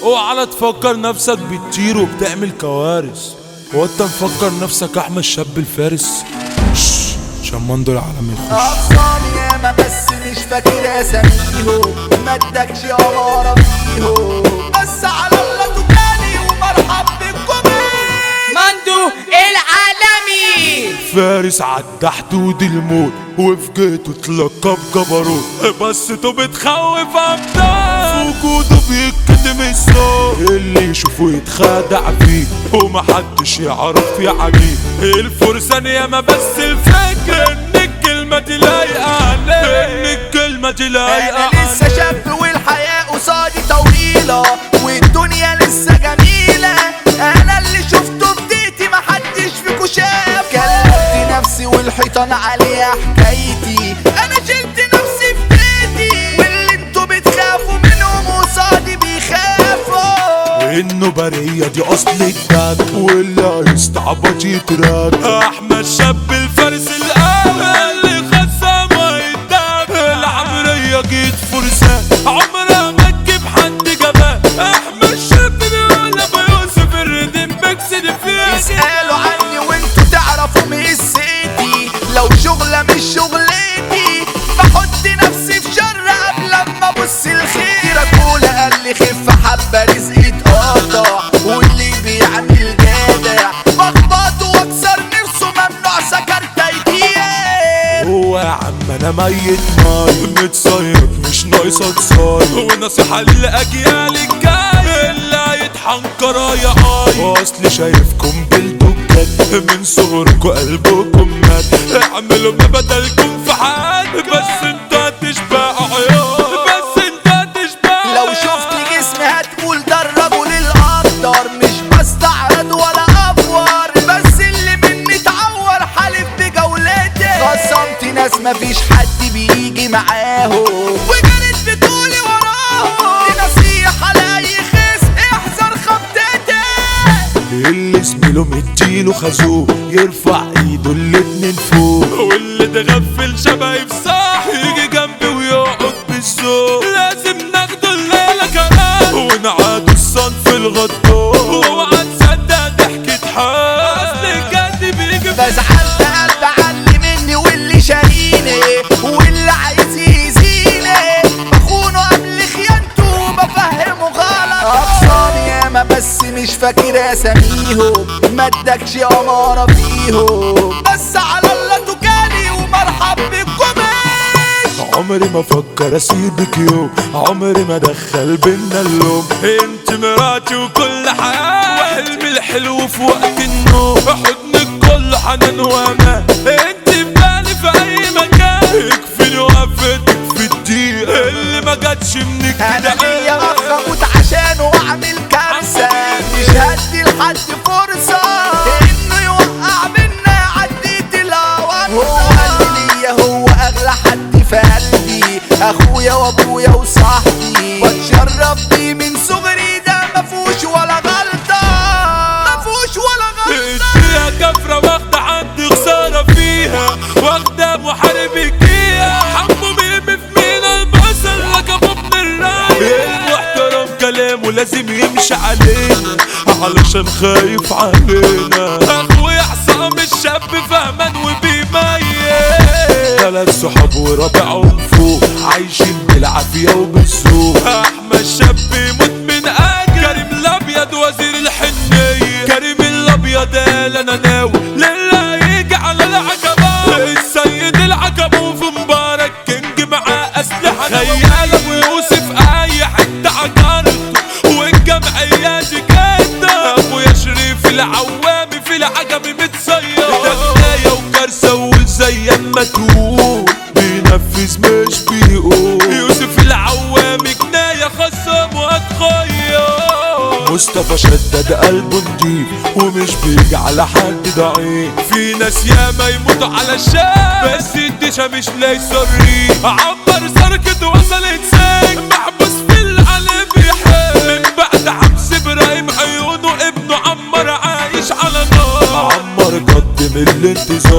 اوعى تفكر نفسك بتطير وبتعمل كوارث. هو انت مفكر نفسك احمد شاب الفارس؟ شمان دول عالم يخش أقصان ياما بس مش فاكر اساميهم، ما ادكش امارة فيهم، بس على الله تجاني ومرحب بكم. مندو العالمي فارس عدى حدود الموت وفي جيته اتلقب جبروت، بس تو بتخوف ابطال في وجوده بيتكتم الصوت، اللي يشوفه يتخادع فيه ومحدش يعرف يعديه. الفرسان ياما بس الفكر ان الكلمة دي لايقة عليه، ان الكلمة دي لايقة عليه. انا لسه شاب والحياة قصادي طويلة والدنيا لسه جميلة، انا اللي شفته بديتي محدش فيكو شاف. كلمت نفسي والحيطان عليها حكايتي، انا شلت نفسي في بيتي، واللي انتوا بتخافوا منهم قصادي بيخافوا. انه برية دي اصل الجد، واللي هيستعبط يترد. احمد شاب الفارس الاول اللي خصم ويتدب، العمرية جيت فرسان عمرها ما تجيب حد جبان. احمد شاب بيقول ابو يوسف الرديم بكسد فيه. اسألوا عني وانتوا تعرفوا مسيتي، لو شغلة مش شغلتي بحط نفسي في شر قبل ما ابص الخير. رجولة قال لي خف حبة رزقي اتقطع، واللي بيعمل جدع بخبطه واكسر نفسه ممنوع سكرت ايديه. هو يا عم انا ميت متصيد مش ناقصة تصايد، ونصيحة للاجيال الجاية اللي هيطحن كرايا اصل شايفكم بالدكات من صغركم قلبكم مات. اعملوا ما بدلكم في حد، بس انتوا هتشبعوا عيال، بس انتوا هتشبعوا. لو شفت جسمي هتقول ده الرجل القدر، مش بستعرض ولا افور، بس اللي مني اتعور حالف بجولتي. خصمت ناس مفيش حد بيجي معاهم، وجريت بطولي وراهم. دي نصيحة لأي خصم احذر خبطتي. اللي زميله مديله خازوق يرفع ايده الاتنين فوق، واللي تغفل شبهي في صاح يجي جنبي ويقعد بالذوق. لازم ناخده الليلة كمان ونعادوا الصنف الغدار، واوعى تصدق ضحكة حال اصل الجد بيجي. بزعل قلب علي مني واللي شاريني، واللي عايز يأذيني بخونه قبل خيانته بفهمه غلط. أقسام ياما بس مش فاكر اساميهم، ما ادكش امارة فيهم، بس على الله تجاني ومرحب بكم. عمري ما فكر اسيبك يوم، عمري ما دخل بينا اللوم. انت مراتي وكل حاجة، وحلمي الحلو في وقت النوم، حضنك كله حنان وامان. انت في بالي في اي مكان، يكفيني وقفتك في الدقيق اللي ما جاتش منك. انا ليا اخ اموت عشانه واعمل كارثة، مش هدي لحد فرصة انه يوقع بينا. عديت الهوى هو قلبي ليا، هو اغلى حد في قلبي، اخويا وابويا وصاحبي، واتشرف بيه من صغري. ده مفوش ولا غلطة، مفوش ولا غلطة. فيها كفرة واخدة عندي خسارة فيها، واخدة محارب فيها. حمو بيرمي في مينا البصل لك ابو ابن الرايق، المحترم كلامه لازم يمشي علينا علشان خايف علينا. اخويا حسام الشاب فهمان وبيميز، 3 صحاب ورابعهم فوق عايشين بالعافية وبالذوق. احمد شاب يموت من اجل كريم الابيض وزير الحنية، كريم الابيض قال انا ناوي للي هيجي على العقبة. السيد العقبة في مبارك كينج معاه اسلحة خيال. ابو يوسف اي حتة عجرته والجمعيات جدة. ابويا شريف العوامي في العجب متصيد، ده بداية وكارثة وزي ما تقول بينفذ مش بيقول. يوسف العوامي جناية خصم واتخير. مصطفى شدد قلبه نضيف ومش بيجي على حد ضعيف. في ناس ياما يموتوا على الشام، بس الدشا مش لاقي صريح. عمر سركت وصلت سجن، محبوس في العالم بيحب. من بعد حبس ابراهيم عيونه ابنه عمر عايش على نار. عمر قدم الانتظار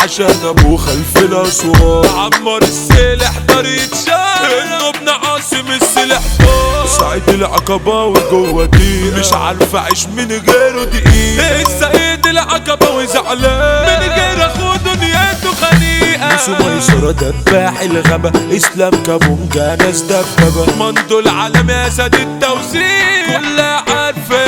عشان ابو خلف الاسوار. عمر السلاح دار يتشال انه ابن عاصم السلاح طار. سعيد العقباوي جوه دي مش عارف اعيش من غيره دقيقة. السيد العقباوي زعلان من غير اخوه دنيته خنيقة. ميسو ميسرة دباح الغابة، اسلام كابونجا ناس دبابة. مندو العالم يا سيد التوزيع كلها عارفة